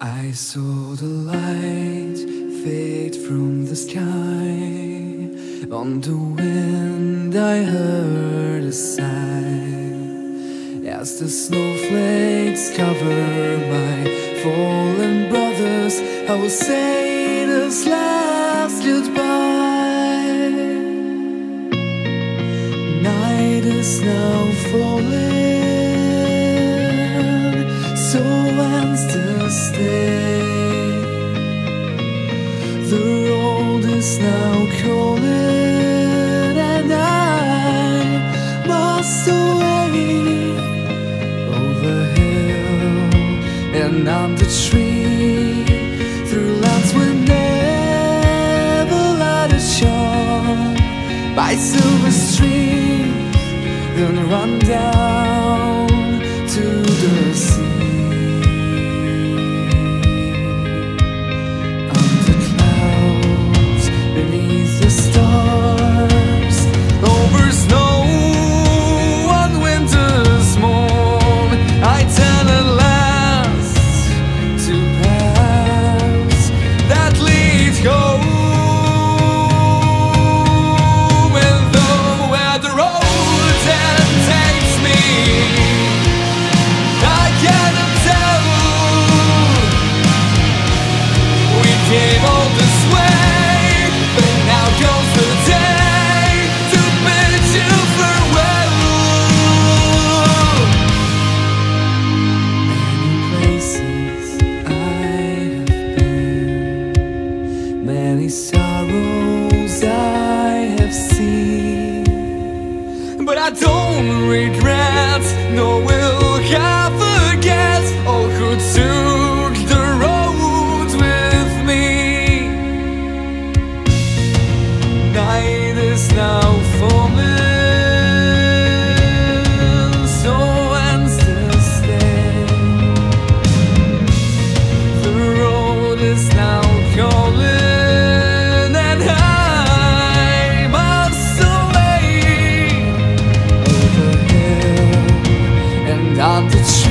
I saw the light fade from the sky. On the wind I heard a sigh, as the snowflakes cover my fallen brothers. I will say this last goodbye. Night is now falling, so ends this day. The road is now calling, and I must away over hill and up the tree, through lands we never let us shone, by silver streams, then run down to the sea. Came all this way, but now comes the day to bid you farewell. Many places I have been, many sorrows I have seen, but I don't regret, nor will I forget all who took the road with me. Night is now falling, so ends this day. The road is now calling, and I must away over hill and up the tree.